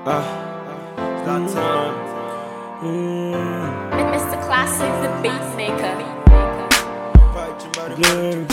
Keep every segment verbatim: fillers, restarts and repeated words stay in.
Ah, it's that time. Mm. Mister Classic, the beat maker. Glare,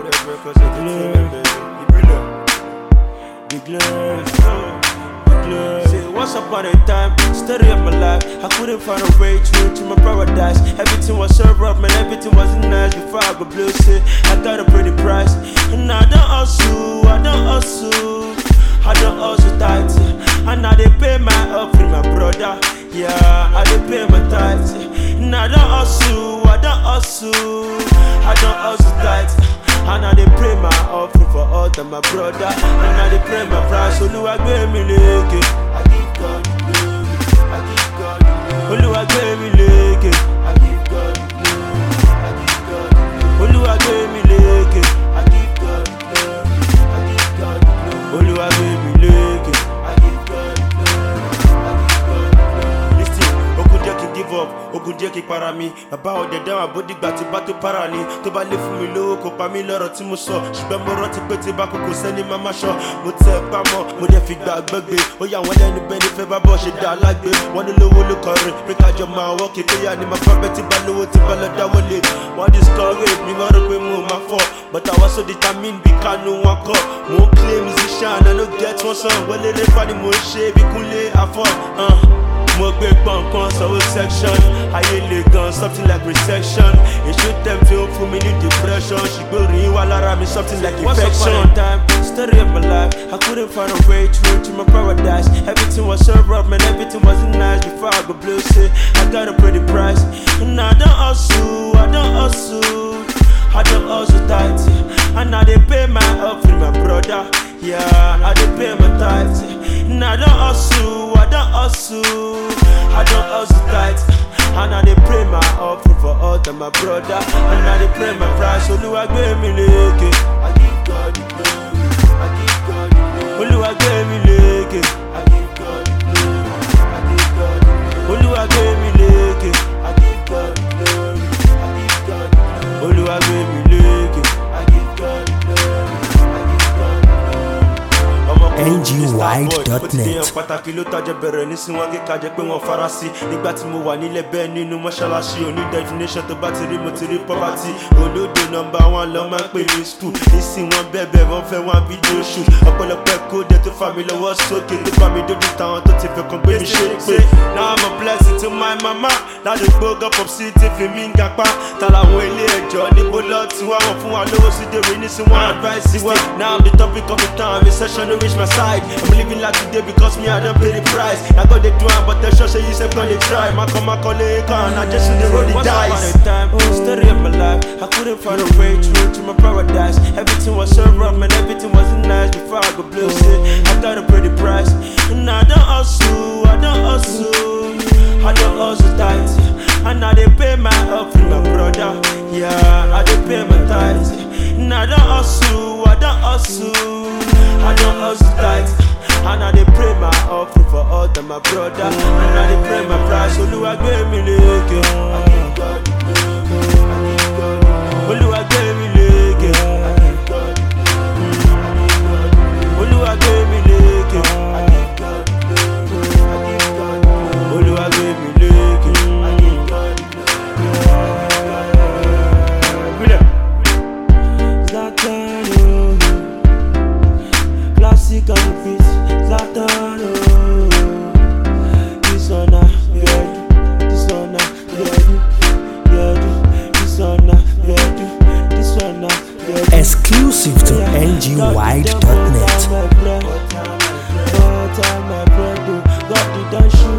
the glare, the glare. See, once upon a time, story of my life, I couldn't find a way through to my paradise. Everything was so rough, man, everything wasn't nice. Before I go blue, see, I got a pretty price. And I don't hustle, I don't hustle, I don't hustle tight. And now they pay my offering, my brother. Yeah, I dey pay my tithes. And I don't hustle, I don't hustle, I don't hustle tight. And I dey pray my offering for all of my brother. And I dey pray my price. Oluwa gbe mi leke, I give God the glory, I give God the glory. Oluwa gbe mi leke, I give God the glory, I give God the glory. Oluwa gbe mi leke, I give God the glory, I give God the glory. Oluwa gbe mi leke, I give God the glory, I give God the glory. Listen, ogun jẹ́ kí n give up, ogun jẹ́ kí n para mi. Bàbá ọdẹ dáhùn àbódìgbà tí bá tó para ni. Tó bá lé fún mi lówó kò pa mí lọ́rọ̀ tí mo sọ. Ṣùgbọ́n mo rántí pé tí bá kókó sẹ́ni máa má ṣọ. Mo tẹ pamọ́, mo dẹ̀ fi gbà gbẹ́gbẹ́. Ó yà wọ́n lẹ́nu bẹ́ẹ̀ ni fẹ́ bá bọ̀ ṣe dá alágbé. Wọ́n ní lówó ló kọrin, pé kájọ máa wọ́ kí péyà ni máa fẹ́ bẹ́ẹ̀ tí bá lówó tí bá lọ dáwọ́ lé. Wọ́n discourage mi, wọ́n rò pé mo máa fọ́. But I was so determined bí kánú wọn kọ́. Mo ń claim musician, I no get one song. Wọlé lé fani mo ń ṣe bí Kúnlé afford. Mo gbé gbọ̀ngàn sanwó section. Ayé le gan, something like resection. Èso tẹ̀ fi ó fún mi ní depression. Ṣùgbọ́n orin wà lára mi, something like infection. Once upon a time, story of my life, I couldn't find a way through to my paradise. Everything was so rough, man, everything wasn't nice. Before I go blue, say, I got a pretty price. And I don't hustle, I don't hustle, I don't hustle tight. And now they pay my offering, my brother. Yeah, I dey pay my tithes. And I don't hustle, I don't hustle, I don't hustle tight. And I dey pray my offering for all of my brother. And I dey pray my price. Oluwa gbe mi leke, I give God the glory, I give God the glory. Oluwa gbe mi leke, I give God the glory, I give God the glory. Oluwa gbe mi leke, I give God the glory, I give God the glory. Oluwa gbe mi leke, I give God the glory, I give God the glory. N G wide dot net. Pàtàkì ló tajẹ bẹ̀rẹ̀ nísìnyí wọn kíkà jẹ́ pé wọ́n fara sí. Nígbà tí mo wà nílẹ̀ bẹ́ẹ̀ nínú mọ́ṣáláṣí òní definition tó bá ti rí mo ti rí poverty. Olódo nọmba wọn lọ máa ń pè ní school. Nísìn wọn bẹ̀bẹ̀ wọ́n fẹ́ wọn fídíò shoot. Ọ̀pọ̀lọpọ̀ kó dẹ̀ tó fà mí lọ́wọ́ sókè. Tó fà mí dójú táwọn tó ti fẹ́ kàn gbé mi ṣe pé. Now I'm a blessing to my mama. Ládùúgbò gọ́pọ̀ sí ti fi mí ń gapá. Ta làwọn ilé ẹjọ́ níbo lọ tí wọ́n wọ̀ fún wa lówó sí dèrè nísìn wọn advice wa. Now I'm the topic of the town, recession no reach my side. I'm living like today because me I don't pay the price. I got the do but the show say you say gonna try. My come my colleague and I just in the road the dice. Once upon a time, story of my life, I couldn't find a way through to my paradise. Everything was so rough, man, everything wasn't nice. Before I go blue, say I got a pretty price. And I don't hustle, I don't hustle, I don't hustle tight. And now they pay my offering, my brother. Yeah, I dey pay my tithes. And I don't hustle, I don't hustle, I don't hustle tight. And I dey pray my offering for all of my brother. And I dey pray my price. Oluwa gbe mi leke, I give God the glory, I give God the glory. Oluwa gbe mi leke, I give God the glory, I give God the glory. Oluwa gbe mi leke, I give God the glory, I give God the glory. Oluwa gbe mi leke, I give God the glory. Zlatan, oh, classic and fit. Zlatan, oh, this one a good, this one a good, good, this one a good, this one a good. Exclusive to N G wide dot net. God, the don't shoot.